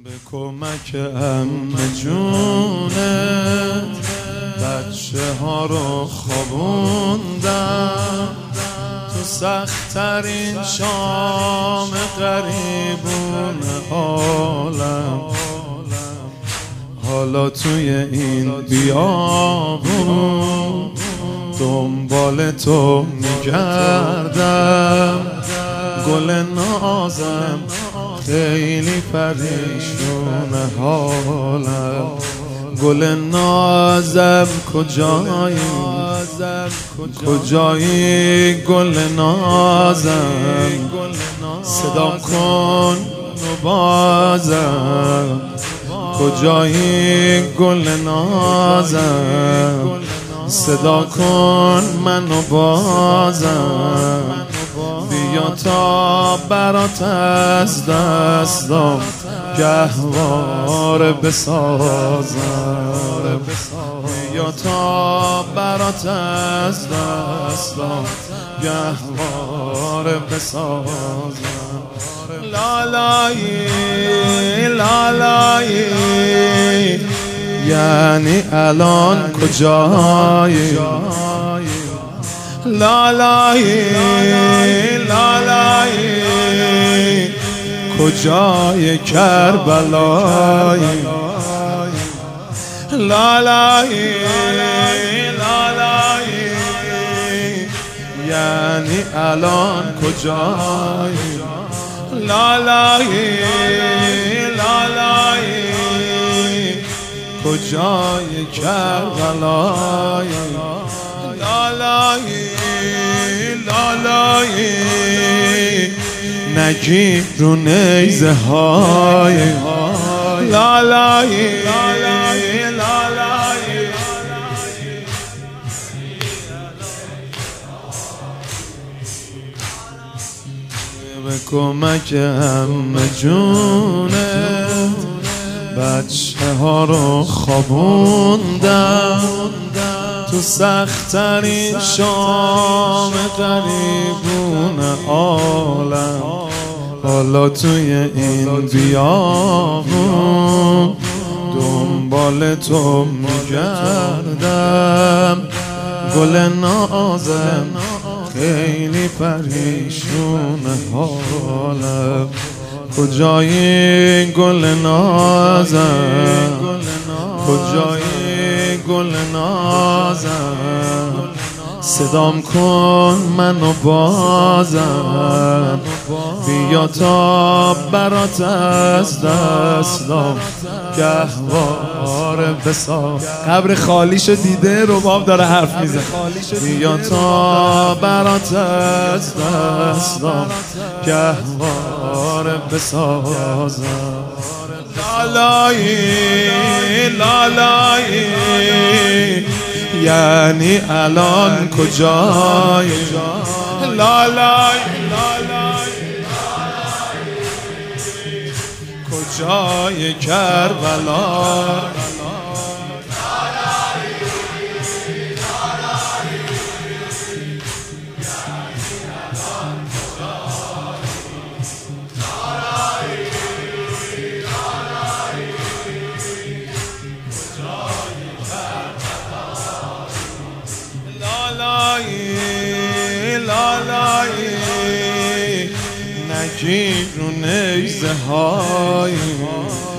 به کمک عمه جونت بچه ها رو خوابوندم تو سخت‌ترین شام غریبون عالم. حالا توی این بیابون دنبال تو میگردم، گل نازم خیلی پریشون حالم. گل نازم کجایی کجایی گل نازم، صدا کن و بازم. کجایی گل نازم، صدا کن منو بازم. بیا تا برات از دستم گهواره بسازم. بیا تا برات از دستم گهواره بسازم. لالایی لالایی یعنی الان کجایی؟ لالایی لالایی کجای کربلایی؟ لالایی لالایی یعنی الان کجایی؟ لالایی لالایی کجای کربلایی؟ لالایی لالایی نگیر رو نیزه های. لالایی لالایی لالایی به کمک عمه جونت بچه ها رو خوابوندم تو سخت‌ترین شام غریبون عالم. حالا توی این بیابون دنبال تو میگردم، گل نازم خیلی پریشون حالم. کجایی گل نازم، کجایی گل نازم، صدام کن منو بازم. بیا تا برات از دستم گهواره بساز. قبر خالیشو دیده رباب داره حرف میزنه. بیا تا برات از دستم گهواره بسازم. لالایی لالایی یعنی الان کجایی؟ لالایی لالایی کجای کربلا؟ لالایی لالایی نگیر رو نیزه های.